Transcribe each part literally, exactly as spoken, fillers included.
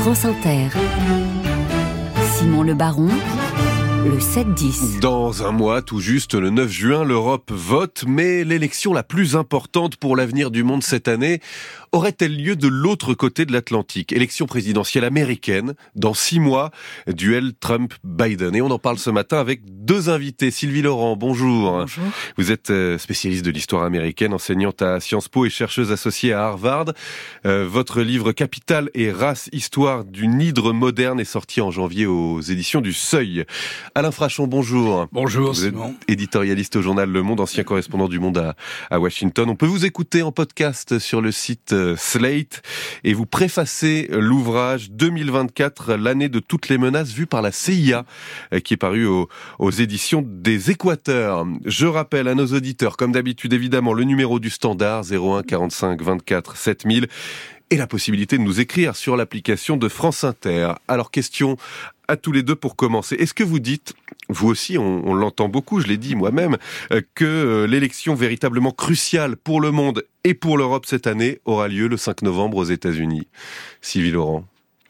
France Inter. Simon Le Baron, le sept dix. Dans un mois, tout juste le neuf juin, l'Europe vote, mais l'élection la plus importante pour l'avenir du monde cette année aurait-elle lieu de l'autre côté de l'Atlantique? Élection présidentielle américaine, dans six mois, duel Trump-Biden. Et on en parle ce matin avec deux invités. Sylvie Laurent, bonjour. Bonjour. Vous êtes spécialiste de l'histoire américaine, enseignante à Sciences Po et chercheuse associée à Harvard. Euh, votre livre Capital et race, histoire d'une hydre moderne est sorti en janvier aux éditions du Seuil. Alain Frachon, bonjour. Bonjour, vous êtes Simon. Éditorialiste au journal Le Monde, ancien correspondant du Monde à, à Washington. On peut vous écouter en podcast sur le site Slate, et vous préfacez l'ouvrage deux mille vingt-quatre, l'année de toutes les menaces vues par la C I A, qui est paru aux, aux éditions des Équateurs. Je rappelle à nos auditeurs, comme d'habitude évidemment, le numéro du standard zéro un quarante-cinq vingt-quatre sept mille et la possibilité de nous écrire sur l'application de France Inter. Alors, question à tous les deux pour commencer. Est-ce que vous dites, vous aussi, on, on l'entend beaucoup, je l'ai dit moi-même, euh, que euh, l'élection véritablement cruciale pour le monde et pour l'Europe cette année aura lieu le cinq novembre aux États-Unis? Sylvie Laurent.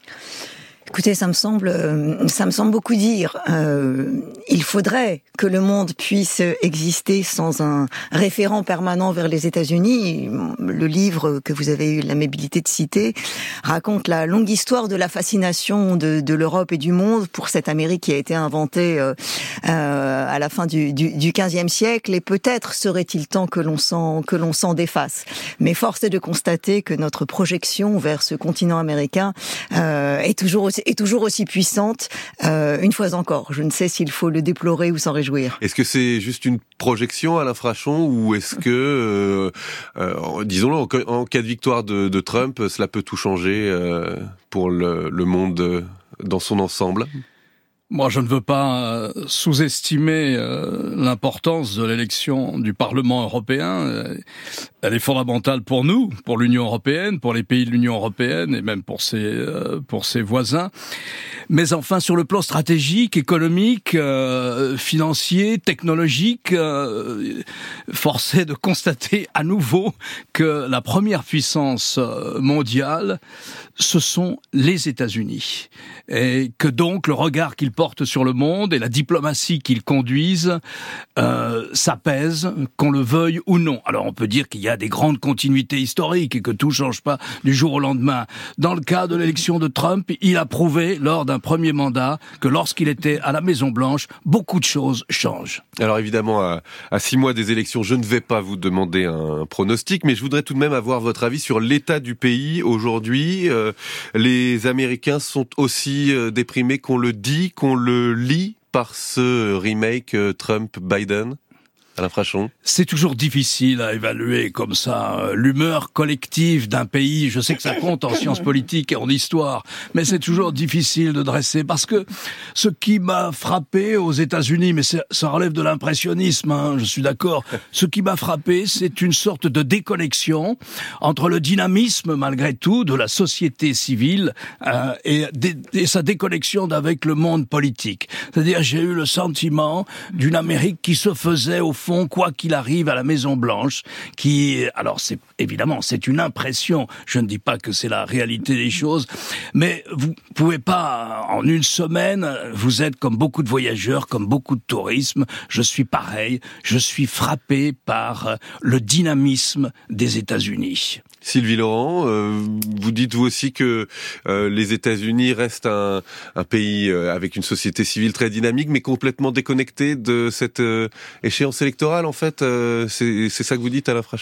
Écoutez, ça me semble, ça me semble beaucoup dire. Euh, il faudrait que le monde puisse exister sans un référent permanent vers les États-Unis. Le livre que vous avez eu l'amabilité de citer raconte la longue histoire de la fascination de, de l'Europe et du monde pour cette Amérique qui a été inventée euh, euh, à la fin du, du, du quinzième siècle. Et peut-être serait-il temps que l'on s'en, que l'on s'en défasse. Mais force est de constater que notre projection vers ce continent américain euh, est toujours aussi est toujours aussi puissante, euh, une fois encore. Je ne sais s'il faut le déplorer ou s'en réjouir. Est-ce que c'est juste une projection, Alain Frachon, ou est-ce que, euh, euh, disons-le, en, en cas de victoire de, de Trump, cela peut tout changer euh, pour le, le monde dans son ensemble ? Moi, je ne veux pas sous-estimer euh, l'importance de l'élection du Parlement européen. Elle est fondamentale pour nous, pour l'Union européenne, pour les pays de l'Union européenne et même pour ses, euh, pour ses voisins. Mais enfin, sur le plan stratégique, économique, euh, financier, technologique, euh, force est de constater à nouveau que la première puissance mondiale, ce sont les États-Unis. Et que donc le regard qu'ils portent sur le monde et la diplomatie qu'ils conduisent, euh, ça pèse, qu'on le veuille ou non. Alors on peut dire qu'il y a des grandes continuités historiques et que tout change pas du jour au lendemain. Dans le cas de l'élection de Trump, il a prouvé lors d'un premier mandat que lorsqu'il était à la Maison-Blanche, beaucoup de choses changent. Alors évidemment, à, à six mois des élections, je ne vais pas vous demander un pronostic, mais je voudrais tout de même avoir votre avis sur l'état du pays aujourd'hui. Euh, les Américains sont aussi euh, déprimés qu'on le dit, qu'on le lit par ce remake euh, Trump-Biden? Alain Frachon. C'est toujours difficile à évaluer comme ça euh, l'humeur collective d'un pays. Je sais que ça compte en sciences politiques et en histoire, mais c'est toujours difficile de dresser parce que ce qui m'a frappé aux États-Unis, mais ça relève de l'impressionnisme, hein, je suis d'accord. Ce qui m'a frappé, c'est une sorte de déconnexion entre le dynamisme malgré tout de la société civile euh, et, et sa déconnexion avec le monde politique. C'est-à-dire, j'ai eu le sentiment d'une Amérique qui se faisait au fond, quoi qu'il arrive à la Maison-Blanche, qui, alors c'est, évidemment, c'est une impression, je ne dis pas que c'est la réalité des choses, mais vous pouvez pas, en une semaine, vous êtes comme beaucoup de voyageurs, comme beaucoup de tourisme, je suis pareil, je suis frappé par le dynamisme des États-Unis. Sylvie Laurent, euh, vous dites vous aussi que euh, les États-Unis restent un, un pays euh, avec une société civile très dynamique, mais complètement déconnecté de cette euh, échéance électorale, en fait. Euh, c'est, c'est ça que vous dites, Alain Frachon ?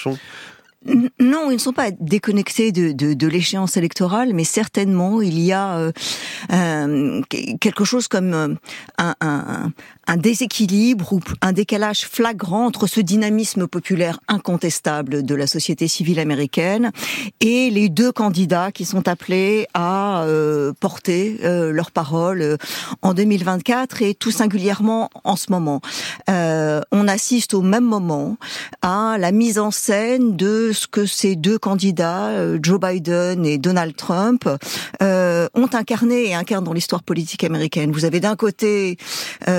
Non, ils ne sont pas déconnectés de, de, de l'échéance électorale, mais certainement il y a euh, euh, quelque chose comme euh, un, un, un déséquilibre ou un décalage flagrant entre ce dynamisme populaire incontestable de la société civile américaine et les deux candidats qui sont appelés à euh, porter euh, leur parole euh, en deux mille vingt-quatre et tout singulièrement en ce moment. Euh, on assiste au même moment à la mise en scène de ce que ces deux candidats, Joe Biden et Donald Trump, euh, ont incarné et incarnent dans l'histoire politique américaine. Vous avez d'un côté euh, Donald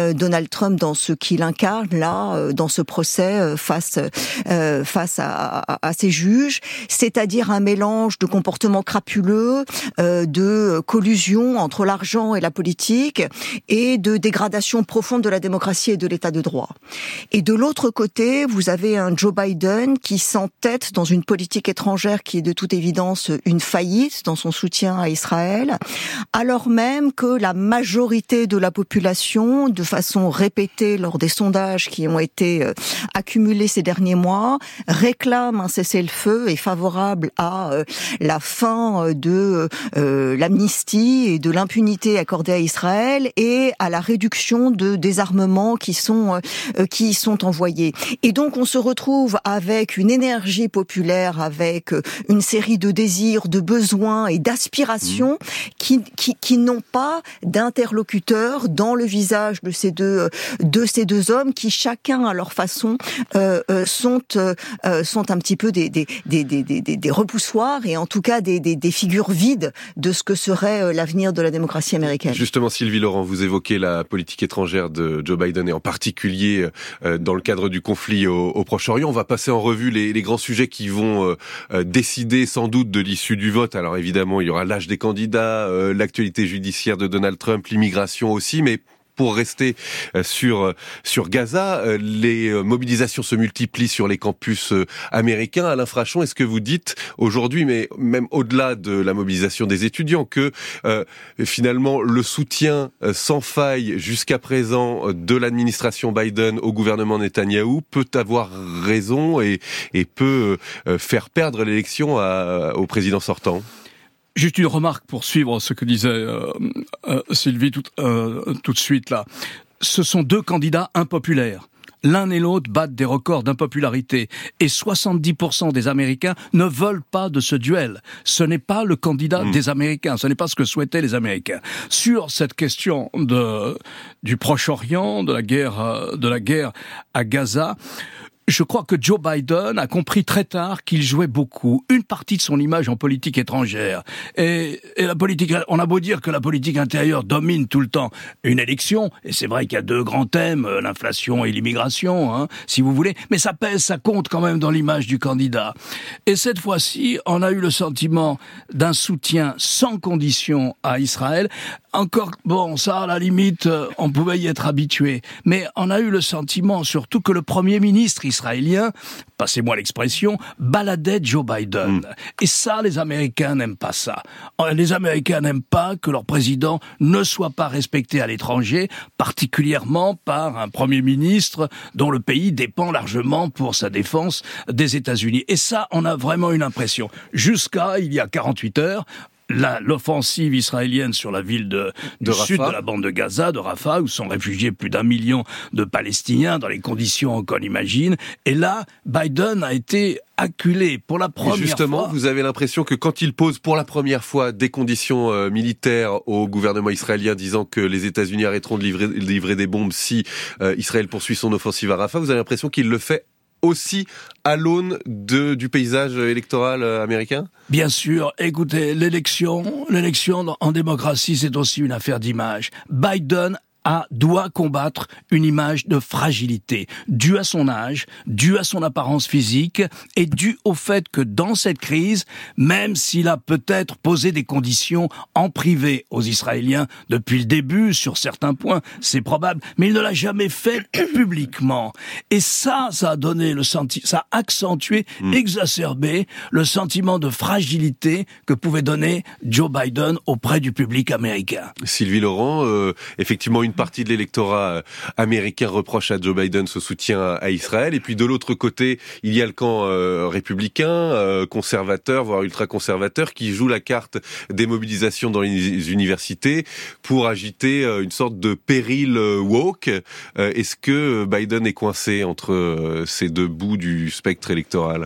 Donald Trump dans ce qu'il incarne là, dans ce procès face euh, face à, à, à ces juges, c'est-à-dire un mélange de comportements crapuleux, euh, de collusion entre l'argent et la politique, et de dégradation profonde de la démocratie et de l'état de droit. Et de l'autre côté, vous avez un Joe Biden qui s'entête dans une politique étrangère qui est de toute évidence une faillite dans son soutien à Israël, alors même que la majorité de la population, de façon répétée lors des sondages qui ont été euh, accumulés ces derniers mois, réclame un cessez-le-feu et favorable à euh, la fin de euh, l'amnistie et de l'impunité accordée à Israël et à la réduction de désarmements qui sont euh, qui y sont envoyés. Et donc on se retrouve avec une énergie populaire, avec une série de désirs, de besoins et d'aspirations mmh. qui, qui qui n'ont pas d'interlocuteurs dans le visage de ces deux de ces deux hommes qui chacun à leur façon euh, sont euh, sont un petit peu des des des des des, des repoussoirs et en tout cas des, des des figures vides de ce que serait l'avenir de la démocratie américaine. Justement, Sylvie Laurent, vous évoquez la politique étrangère de Joe Biden et en particulier euh, dans le cadre du conflit au, au Proche-Orient. On va passer en revue les, les grands sujets qui vont euh, décider sans doute de l'issue du vote. Alors évidemment, il y aura l'âge des candidats, euh, l'actualité judiciaire de Donald Trump, l'immigration aussi, mais pour rester sur sur Gaza, les mobilisations se multiplient sur les campus américains. Alain Frachon, est-ce que vous dites aujourd'hui, mais même au-delà de la mobilisation des étudiants, que euh, finalement le soutien sans faille jusqu'à présent de l'administration Biden au gouvernement Netanyahou peut avoir raison et, et peut euh, faire perdre l'élection à, au président sortant ? Juste une remarque pour suivre ce que disait euh, euh, Sylvie tout, euh, tout de suite là. Ce sont deux candidats impopulaires. L'un et l'autre battent des records d'impopularité. Et soixante-dix pour cent des Américains ne veulent pas de ce duel. Ce n'est pas le candidat mmh. des Américains. Ce n'est pas ce que souhaitaient les Américains. Sur cette question de, du Proche-Orient, de la guerre, de la guerre à Gaza, je crois que Joe Biden a compris très tard qu'il jouait beaucoup une partie de son image en politique étrangère. Et, et la politique, on a beau dire que la politique intérieure domine tout le temps une élection, et c'est vrai qu'il y a deux grands thèmes, l'inflation et l'immigration, hein, si vous voulez, mais ça pèse, ça compte quand même dans l'image du candidat. Et cette fois-ci, on a eu le sentiment d'un soutien sans condition à Israël. Encore, bon, ça, à la limite, on pouvait y être habitué. Mais on a eu le sentiment, surtout, que le Premier ministre israélien, passez-moi l'expression, baladait Joe Biden. Mm. Et ça, les Américains n'aiment pas ça. Les Américains n'aiment pas que leur président ne soit pas respecté à l'étranger, particulièrement par un Premier ministre dont le pays dépend largement pour sa défense des États-Unis. Et ça, on a vraiment une impression. Jusqu'à, il y a quarante-huit heures, La, l'offensive israélienne sur la ville de, du de sud de la bande de Gaza, de Rafah, où sont réfugiés plus d'un million de Palestiniens dans les conditions qu'on imagine. Et là, Biden a été acculé pour la première fois. Et justement, fois. Vous avez l'impression que quand il pose pour la première fois des conditions euh, militaires au gouvernement israélien, disant que les États-Unis arrêteront de livrer, livrer des bombes si euh, Israël poursuit son offensive à Rafah, vous avez l'impression qu'il le fait aussi à l'aune de, du paysage électoral américain ? Bien sûr. Écoutez, l'élection, l'élection en démocratie, c'est aussi une affaire d'image. Biden a, doit combattre une image de fragilité, due à son âge, due à son apparence physique et due au fait que dans cette crise, même s'il a peut-être posé des conditions en privé aux Israéliens depuis le début, sur certains points, c'est probable, mais il ne l'a jamais fait publiquement. Et ça, ça a donné le sentiment, ça a accentué, mmh. exacerbé le sentiment de fragilité que pouvait donner Joe Biden auprès du public américain. Sylvie Laurent, euh, effectivement, une Une partie de l'électorat américain reproche à Joe Biden ce soutien à Israël. Et puis de l'autre côté, il y a le camp euh, républicain, euh, conservateur, voire ultra-conservateur, qui joue la carte des mobilisations dans les universités pour agiter euh, une sorte de péril euh, woke. Euh, est-ce que Biden est coincé entre euh, ces deux bouts du spectre électoral ?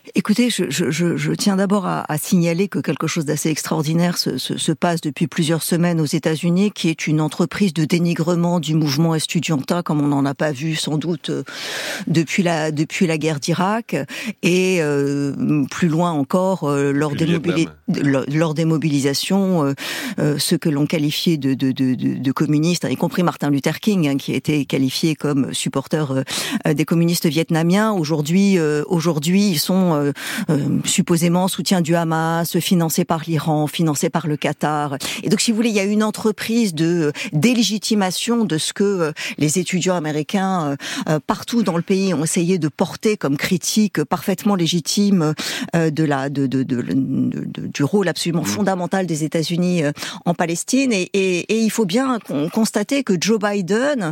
Écoutez, je, je, je, je tiens d'abord à, à signaler que quelque chose d'assez extraordinaire se, se, se passe depuis plusieurs semaines aux États-Unis, qui est une entreprise de dénigrement du mouvement estudiantin, comme on n'en a pas vu sans doute depuis la depuis la guerre d'Irak, et euh, plus loin encore euh, lors, des mobili- lors, lors des mobilisations, euh, euh, ceux que l'on qualifiait de, de, de, de, de communistes, y compris Martin Luther King, hein, qui a été qualifié comme supporter euh, des communistes vietnamiens. Aujourd'hui, euh, aujourd'hui, ils sont euh, euh, supposément soutien du Hamas, financé par l'Iran, financé par le Qatar. Et donc, si vous voulez, il y a une entreprise de délégitimation de ce que euh, les étudiants américains euh, euh, partout dans le pays ont essayé de porter comme critique parfaitement légitime euh, de la de, de, de, de, de du rôle absolument mmh. fondamental des États-Unis euh, en Palestine. Et, et, et il faut bien con- constater que Joe Biden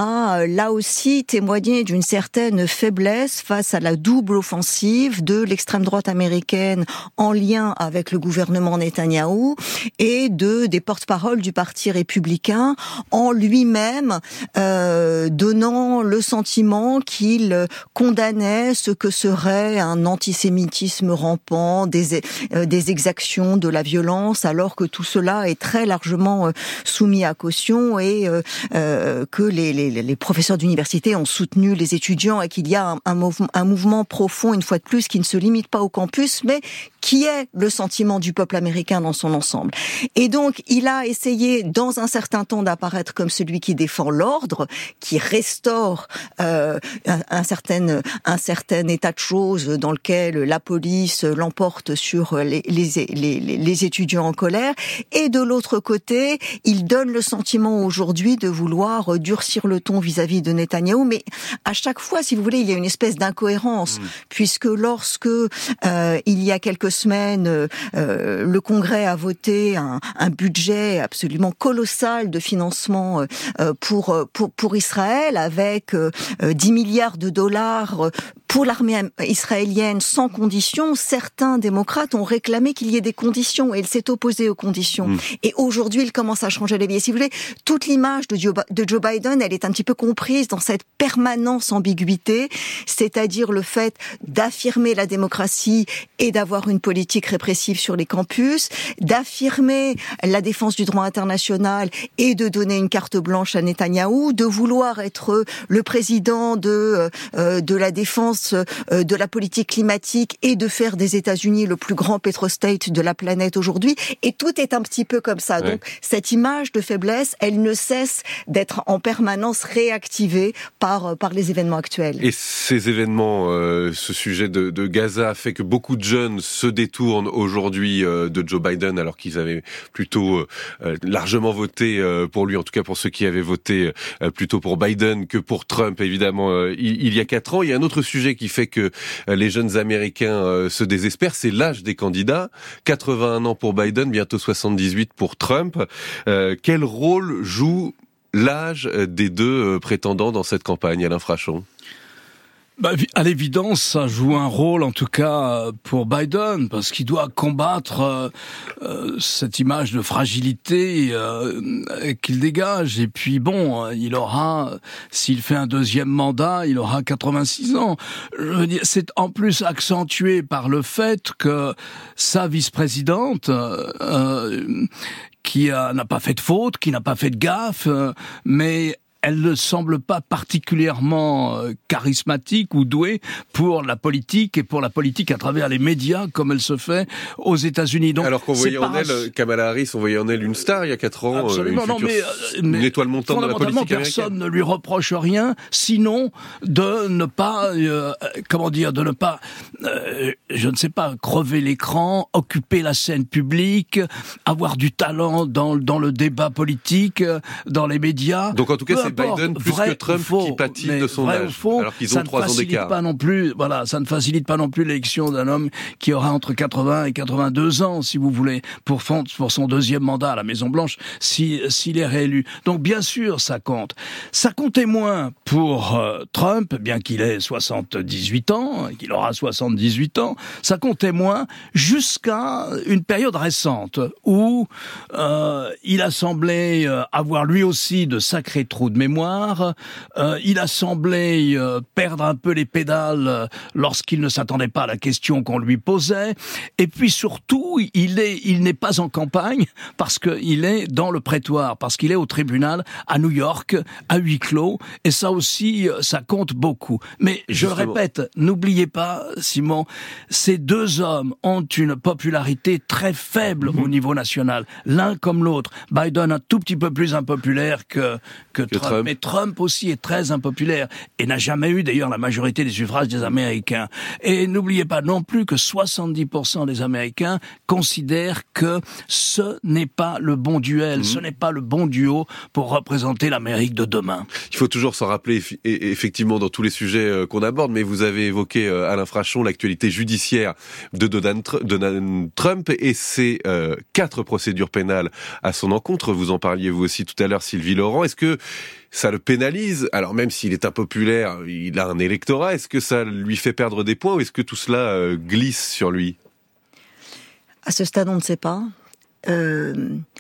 a euh, là aussi témoigné d'une certaine faiblesse face à la double offensive de l'extrême droite américaine en lien avec le gouvernement Netanyahou et de des porte-paroles du Parti républicain en lui-même euh, donnant le sentiment qu'il condamnait ce que serait un antisémitisme rampant, des, euh, des exactions, de la violence, alors que tout cela est très largement euh, soumis à caution et euh, euh, que les, les, les professeurs d'université ont soutenu les étudiants et qu'il y a un, un, mouvement, un mouvement profond, une fois de plus, qui ne se limite pas au campus, mais qui est le sentiment du peuple américain dans son ensemble. Et donc, il a essayé, dans un certain temps, d'apparaître comme celui qui défend l'ordre, qui restaure euh, un, un, certain, un certain état de choses dans lequel la police l'emporte sur les, les, les, les étudiants en colère. Et de l'autre côté, il donne le sentiment aujourd'hui de vouloir durcir le ton vis-à-vis de Netanyahou. Mais à chaque fois, si vous voulez, il y a une espèce d'incohérence, mmh. puisque lorsque euh, il y a quelques semaines, euh, le Congrès a voté un, un budget absolument colossal de financement euh, pour, pour, pour Israël, avec euh, dix milliards de dollars pour l'armée israélienne sans conditions. Certains démocrates ont réclamé qu'il y ait des conditions et il s'est opposé aux conditions. Mmh. Et aujourd'hui, il commence à changer les biais. Si vous voulez, toute l'image de Joe, de Joe Biden, elle est un petit peu comprise dans cette permanence ambiguïté, c'est-à-dire le fait d'affirmer la démocratie et d'avoir une politique répressive sur les campus, d'affirmer la défense du droit international et de donner une carte blanche à Netanyahou, de vouloir être le président de, euh, de la défense euh, de la politique climatique et de faire des États-Unis le plus grand pétrostate de la planète aujourd'hui. Et tout est un petit peu comme ça. Ouais. Donc, cette image de faiblesse, elle ne cesse d'être en permanence réactivée par, par les événements actuels. Et ces événements, euh, ce sujet de, de Gaza fait que beaucoup de jeunes se détournent aujourd'hui euh, de Joe Biden, alors qu'ils avaient plutôt euh, largement voté euh, pour lui, en tout cas pour ceux qui avaient voté euh, plutôt pour Biden que pour Trump, évidemment, euh, il, il y a quatre ans. Il y a un autre sujet qui fait que euh, les jeunes Américains euh, se désespèrent, c'est l'âge des candidats. quatre-vingt-un ans pour Biden, bientôt soixante-dix-huit pour Trump. Euh, quel rôle joue l'âge des deux prétendants dans cette campagne, Alain Frachon ? Bah, à l'évidence, ça joue un rôle, en tout cas, pour Biden, parce qu'il doit combattre euh, euh, cette image de fragilité euh, qu'il dégage. Et puis, bon, il aura, s'il fait un deuxième mandat, il aura quatre-vingt-six ans. Je veux dire, c'est en plus accentué par le fait que sa vice-présidente, euh, qui a, n'a pas fait de faute, qui n'a pas fait de gaffe, euh, mais elle ne semble pas particulièrement charismatique ou douée pour la politique et pour la politique à travers les médias comme elle se fait aux États-Unis. Donc, alors qu'on voyait en elle, Kamala Harris, on voyait en elle une star il y a quatre ans, absolument, une, non, mais, une mais étoile montante de la politique américaine. Personne ne lui reproche rien, sinon de ne pas, euh, comment dire, de ne pas, euh, je ne sais pas, crever l'écran, occuper la scène publique, avoir du talent dans, dans le débat politique, dans les médias. Donc en tout cas, c'est Biden plus vrai, que Trump faux, qui pâtit de son âge, faux, alors qu'ils ont trois ans d'écart. Pas non plus, voilà, ça ne facilite pas non plus l'élection d'un homme qui aura entre quatre-vingts et quatre-vingt-deux ans, si vous voulez, pour, pour son deuxième mandat à la Maison-Blanche, si, s'il est réélu. Donc bien sûr, ça compte. Ça comptait moins pour euh, Trump, bien qu'il ait soixante-dix-huit ans, qu'il aura soixante-dix-huit ans, ça comptait moins jusqu'à une période récente où euh, il a semblé avoir lui aussi de sacrés trous de de mémoire. Euh, il a semblé euh, perdre un peu les pédales euh, lorsqu'il ne s'attendait pas à la question qu'on lui posait. Et puis surtout, il est, il n'est pas en campagne parce qu'il est dans le prétoire, parce qu'il est au tribunal à New York, à huis clos. Et ça aussi, ça compte beaucoup. Mais je Justement. le répète, n'oubliez pas, Simon, ces deux hommes ont une popularité très faible mmh. au niveau national, l'un comme l'autre. Biden un tout petit peu plus impopulaire que, que, que Trump. Trump, mais Trump aussi est très impopulaire et n'a jamais eu d'ailleurs la majorité des suffrages des Américains. Et n'oubliez pas non plus que soixante-dix pour cent des Américains considèrent que ce n'est pas le bon duel, mmh. ce n'est pas le bon duo pour représenter l'Amérique de demain. Il faut toujours s'en rappeler, effectivement, dans tous les sujets qu'on aborde, mais vous avez évoqué, Alain Frachon, l'actualité judiciaire de Donald Trump et ses euh, quatre procédures pénales à son encontre. Vous en parliez vous aussi tout à l'heure, Sylvie Laurent. Est-ce que ça le pénalise? Alors même s'il est impopulaire, il a un électorat. Est-ce que ça lui fait perdre des points ou est-ce que tout cela euh, glisse sur lui? À ce stade, on ne sait pas. Euh...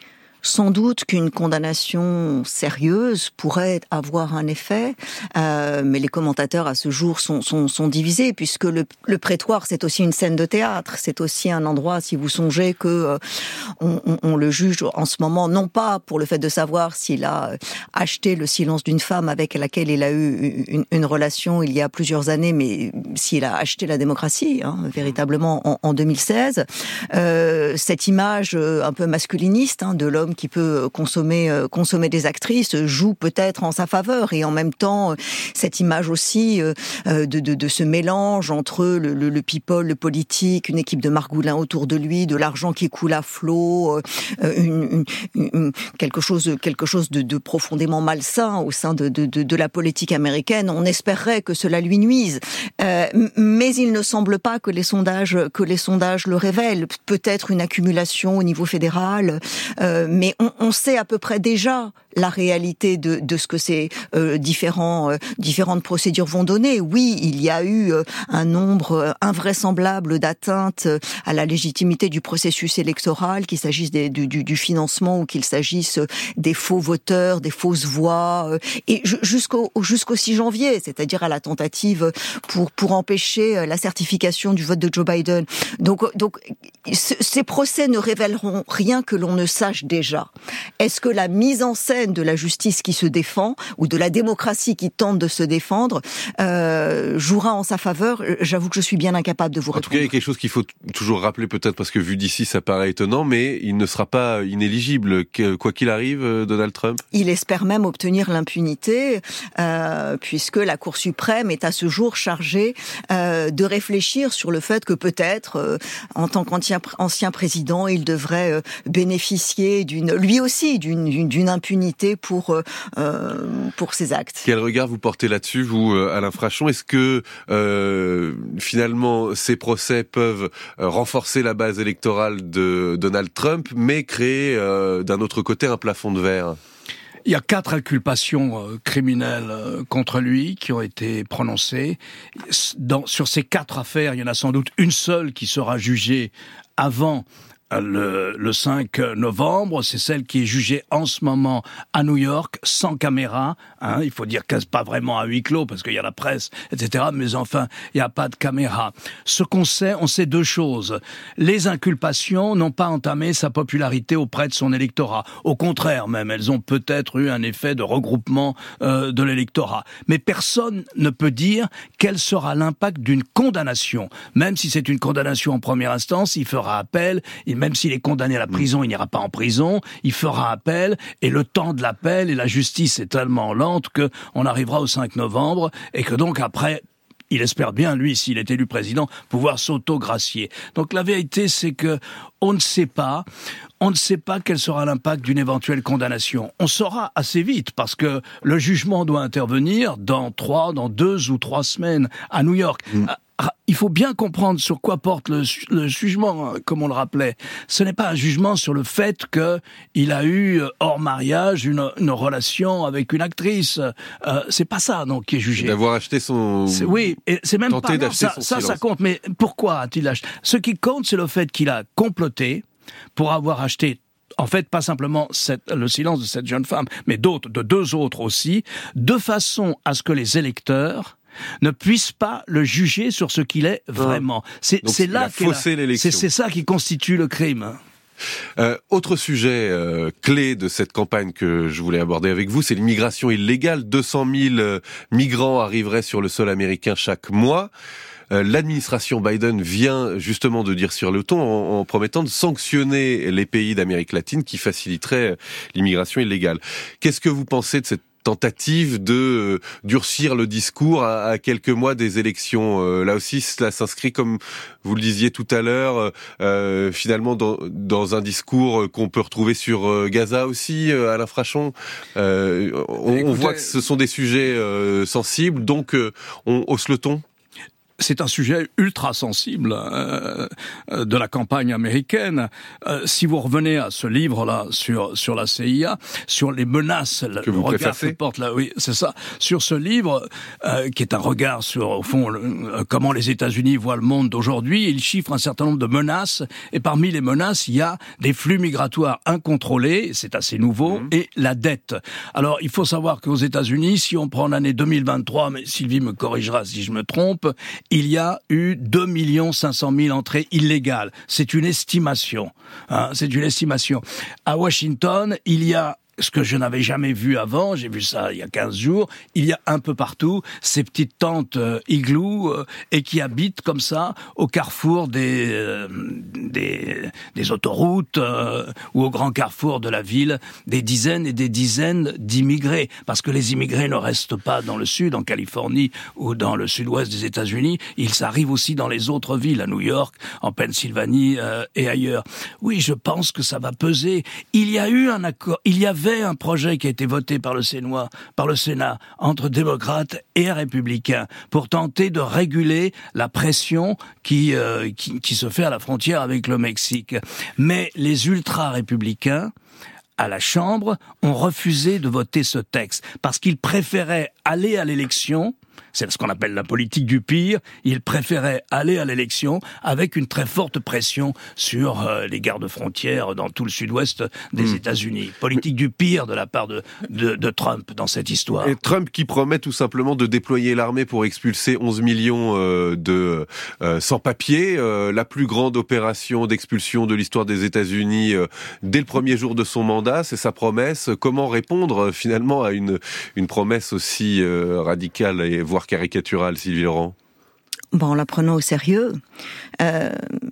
Sans doute qu'une condamnation sérieuse pourrait avoir un effet, euh, mais les commentateurs à ce jour sont, sont, sont divisés, puisque le, le prétoire, c'est aussi une scène de théâtre, c'est aussi un endroit, si vous songez que euh, on, on, on le juge en ce moment, non pas pour le fait de savoir s'il a acheté le silence d'une femme avec laquelle il a eu une, une relation il y a plusieurs années, mais s'il a acheté la démocratie, hein, véritablement en, en deux mille seize. Euh, cette image un peu masculiniste hein, de l'homme qui peut consommer consommer des actrices joue peut-être en sa faveur et en même temps cette image aussi de de, de ce mélange entre le, le, le people, le politique, une équipe de margoulins autour de lui, de l'argent qui coule à flot, une, une, une, quelque chose quelque chose de, de profondément malsain au sein de, de de de la politique américaine. On espérerait que cela lui nuise, euh, mais il ne semble pas que les sondages que les sondages le révèlent. Peut-être une accumulation au niveau fédéral, euh, mais on, on sait à peu près déjà la réalité de, de ce que ces euh, différents, euh, différentes procédures vont donner. Oui, il y a eu euh, un nombre invraisemblable d'atteintes à la légitimité du processus électoral, qu'il s'agisse des, du, du, du financement ou qu'il s'agisse des faux voteurs, des fausses voix, euh, et jusqu'au, jusqu'au six janvier, c'est-à-dire à la tentative pour, pour empêcher la certification du vote de Joe Biden. Donc, donc ce, ces procès ne révéleront rien que l'on ne sache déjà. Est-ce que la mise en scène de la justice qui se défend ou de la démocratie qui tente de se défendre euh, jouera en sa faveur? J'avoue que je suis bien incapable de vous répondre. En tout cas, il y a quelque chose qu'il faut toujours rappeler peut-être parce que vu d'ici ça paraît étonnant, mais il ne sera pas inéligible quoi qu'il arrive, Donald Trump. Il espère même obtenir l'impunité euh, puisque la Cour suprême est à ce jour chargée euh, de réfléchir sur le fait que peut-être euh, en tant qu'ancien ancien président, il devrait euh, bénéficier d'une, lui aussi d'une, d'une, d'une impunité pour euh, pour ses actes. Quel regard vous portez là-dessus, vous, Alain Frachon? Est-ce que euh, finalement ces procès peuvent renforcer la base électorale de Donald Trump, mais créer euh, d'un autre côté un plafond de verre? Il y a quatre inculpations euh, criminelles euh, contre lui qui ont été prononcées. Dans, sur ces quatre affaires, il y en a sans doute une seule qui sera jugée avant Le, le cinq novembre, c'est celle qui est jugée en ce moment à New York, sans caméra. Hein, il faut dire que c'est pas vraiment à huis clos parce qu'il y a la presse, et cetera. Mais enfin, il n'y a pas de caméra. Ce qu'on sait, on sait deux choses. Les inculpations n'ont pas entamé sa popularité auprès de son électorat. Au contraire, même, elles ont peut-être eu un effet de regroupement euh, de l'électorat. Mais personne ne peut dire quel sera l'impact d'une condamnation. Même si c'est une condamnation en première instance, il fera appel. Il Même s'il est condamné à la prison, il n'ira pas en prison, il fera appel, et le temps de l'appel et la justice est tellement lente qu'on arrivera au cinq novembre, et que donc après, il espère bien, lui, s'il est élu président, pouvoir s'auto-gracier. Donc la vérité, c'est que on ne sait pas, on ne sait pas quel sera l'impact d'une éventuelle condamnation. On saura assez vite, parce que le jugement doit intervenir dans trois, dans deux ou trois semaines à New York. Mmh. Il faut bien comprendre sur quoi porte le, le jugement, comme on le rappelait. Ce n'est pas un jugement sur le fait qu'il a eu, hors mariage, une, une relation avec une actrice. Euh, c'est pas ça, non, qui est jugé. D'avoir acheté son... C'est, oui, et c'est même Tenter pas... Non, ça, ça, ça compte, mais pourquoi a-t-il acheté? Ce qui compte, c'est le fait qu'il a comploté pour avoir acheté en fait, pas simplement cette, le silence de cette jeune femme, mais d'autres, de deux autres aussi, de façon à ce que les électeurs ne puissent pas le juger sur ce qu'il est vraiment. C'est, Donc, c'est là qu'est fausser l'élection. C'est, c'est ça qui constitue le crime. Euh, autre sujet euh, clé de cette campagne que je voulais aborder avec vous, c'est l'immigration illégale. deux cent mille euh, migrants arriveraient sur le sol américain chaque mois. Euh, l'administration Biden vient justement de dire sur le ton en, en promettant de sanctionner les pays d'Amérique latine qui faciliteraient l'immigration illégale. Qu'est-ce que vous pensez de cette tentative de euh, durcir le discours à, à quelques mois des élections? Euh, là aussi, cela s'inscrit, comme vous le disiez tout à l'heure, euh, finalement dans, dans un discours qu'on peut retrouver sur euh, Gaza aussi, euh, Alain Frachon. Euh, on, Écoutez, on voit que ce sont des sujets euh, sensibles, donc euh, on hausse le ton. C'est un sujet ultra sensible euh, de la campagne américaine. Euh, si vous revenez à ce livre-là sur sur la C I A, sur les menaces, que le vous regard que porte là, oui, c'est ça. Sur ce livre, euh, qui est un regard sur au fond le, euh, comment les États-Unis voient le monde d'aujourd'hui, il chiffre un certain nombre de menaces. Et parmi les menaces, il y a des flux migratoires incontrôlés, c'est assez nouveau, mmh. et la dette. Alors, il faut savoir qu'aux États-Unis, si on prend l'année deux mille vingt-trois, mais Sylvie me corrigera si je me trompe, il y a eu deux millions cinq cent mille entrées illégales. C'est une estimation. Hein, c'est une estimation. À Washington, il y a ce que je n'avais jamais vu avant, j'ai vu ça il y a quinze jours, il y a un peu partout ces petites tentes euh, igloos euh, et qui habitent comme ça au carrefour des euh, des, des autoroutes euh, ou au grand carrefour de la ville, des dizaines et des dizaines d'immigrés. Parce que les immigrés ne restent pas dans le sud, en Californie ou dans le sud-ouest des États-Unis, ils arrivent aussi dans les autres villes, à New York, en Pennsylvanie euh, et ailleurs. Oui, je pense que ça va peser. Il y a eu un accord, il y avait un projet qui a été voté par le Sénat, par le Sénat entre démocrates et républicains pour tenter de réguler la pression qui, euh, qui, qui se fait à la frontière avec le Mexique. Mais les ultra-républicains à la Chambre ont refusé de voter ce texte parce qu'ils préféraient aller à l'élection. C'est ce qu'on appelle la politique du pire. Ils préféraient aller à l'élection avec une très forte pression sur euh, les gardes-frontières dans tout le sud-ouest des mmh. États-Unis. Politique du pire de la part de, de, de Trump dans cette histoire. Et Trump qui promet tout simplement de déployer l'armée pour expulser onze millions euh, de euh, sans-papiers. Euh, la plus grande opération d'expulsion de l'histoire des États-Unis euh, dès le premier jour de son mandat. C'est sa promesse. Comment répondre euh, finalement à une, une promesse aussi euh, radicale et voire caricaturale, Sylvie Laurent? Bon, en la prenant au sérieux. Euh,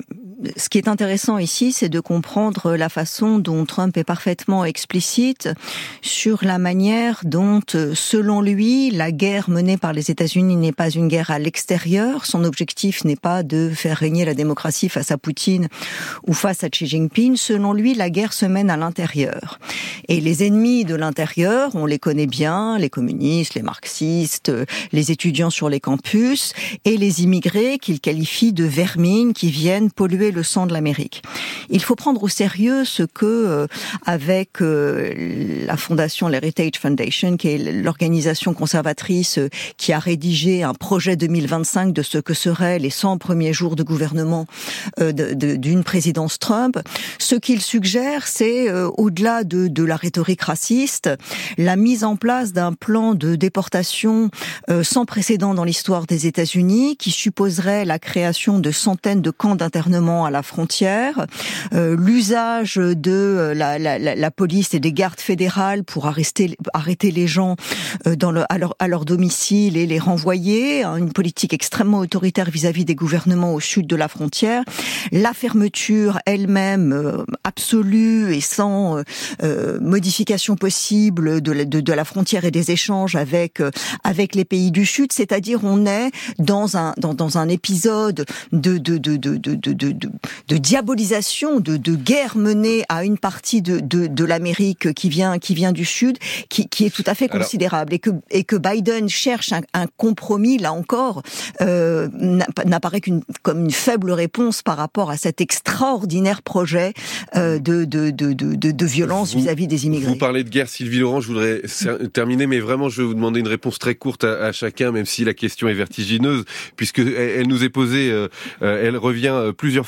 ce qui est intéressant ici, c'est de comprendre la façon dont Trump est parfaitement explicite sur la manière dont, selon lui, la guerre menée par les États-Unis n'est pas une guerre à l'extérieur. Son objectif n'est pas de faire régner la démocratie face à Poutine ou face à Xi Jinping. Selon lui, la guerre se mène à l'intérieur. Et les ennemis de l'intérieur, on les connaît bien, les communistes, les marxistes, les étudiants sur les campus et les immigrés qu'il qualifie de vermines qui viennent polluer le sang de l'Amérique. Il faut prendre au sérieux ce que, euh, avec euh, la fondation, l'Heritage Foundation, qui est l'organisation conservatrice euh, qui a rédigé un projet deux mille vingt-cinq de ce que seraient les cent premiers jours de gouvernement euh, de, de, d'une présidence Trump, ce qu'il suggère, c'est, euh, au-delà de, de la rhétorique raciste, la mise en place d'un plan de déportation euh, sans précédent dans l'histoire des États-Unis, qui supposerait la création de centaines de camps d'internement à la frontière, euh, l'usage de la, la, la police et des gardes fédérales pour arrêter, arrêter les gens euh, dans le, à, leur, à leur domicile et les renvoyer, hein, une politique extrêmement autoritaire vis-à-vis des gouvernements au sud de la frontière, la fermeture elle-même euh, absolue et sans euh, modification possible de la, de, de la frontière et des échanges avec, euh, avec les pays du sud, c'est-à-dire on est dans un, dans, dans un épisode de, de, de, de, de, de, de, de, de diabolisation, de, de guerre menée à une partie de, de, de l'Amérique qui vient, qui vient du Sud, qui, qui est tout à fait considérable. Alors, et, que, et que Biden cherche un, un compromis, là encore, euh, n'apparaît qu'une, comme une faible réponse par rapport à cet extraordinaire projet euh, de, de, de, de, de, de violence vous, vis-à-vis des immigrés. Vous parlez de guerre, Sylvie Laurent, je voudrais terminer, mais vraiment, je vais vous demander une réponse très courte à, à chacun, même si la question est vertigineuse, puisque elle, elle nous est posée, euh, elle revient plusieurs fois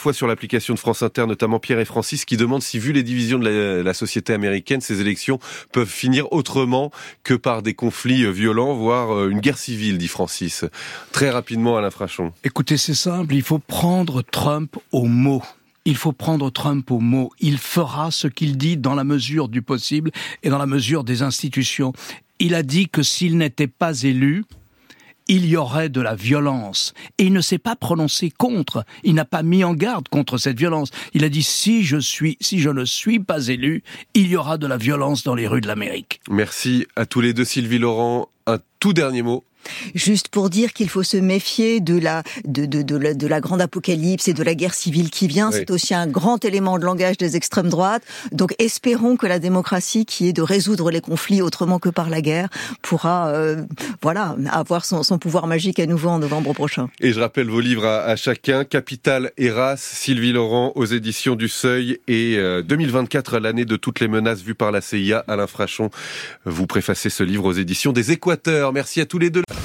fois sur l'application de France Inter, notamment Pierre et Francis, qui demandent si, vu les divisions de la, la société américaine, ces élections peuvent finir autrement que par des conflits violents, voire une guerre civile, dit Francis. Très rapidement, Alain Frachon. Écoutez, c'est simple, il faut prendre Trump au mot. Il faut prendre Trump au mot. Il fera ce qu'il dit dans la mesure du possible et dans la mesure des institutions. Il a dit que s'il n'était pas élu, il y aurait de la violence. Et il ne s'est pas prononcé contre. Il n'a pas mis en garde contre cette violence. Il a dit, si je suis, si je ne suis pas élu, il y aura de la violence dans les rues de l'Amérique. Merci à tous les deux. Sylvie Laurent, un tout dernier mot. Juste pour dire qu'il faut se méfier de la, de, de, de, la, de la grande apocalypse et de la guerre civile qui vient. Oui. C'est aussi un grand élément de langage des extrêmes droites. Donc espérons que la démocratie, qui est de résoudre les conflits autrement que par la guerre, pourra euh, voilà, avoir son, son pouvoir magique à nouveau en novembre prochain. Et je rappelle vos livres à, à chacun. Capital et race, Sylvie Laurent aux éditions du Seuil, et euh, deux mille vingt-quatre, l'année de toutes les menaces vues par la C I A. Alain Frachon, vous préfacez ce livre aux éditions des Équateurs. Merci à tous les deux.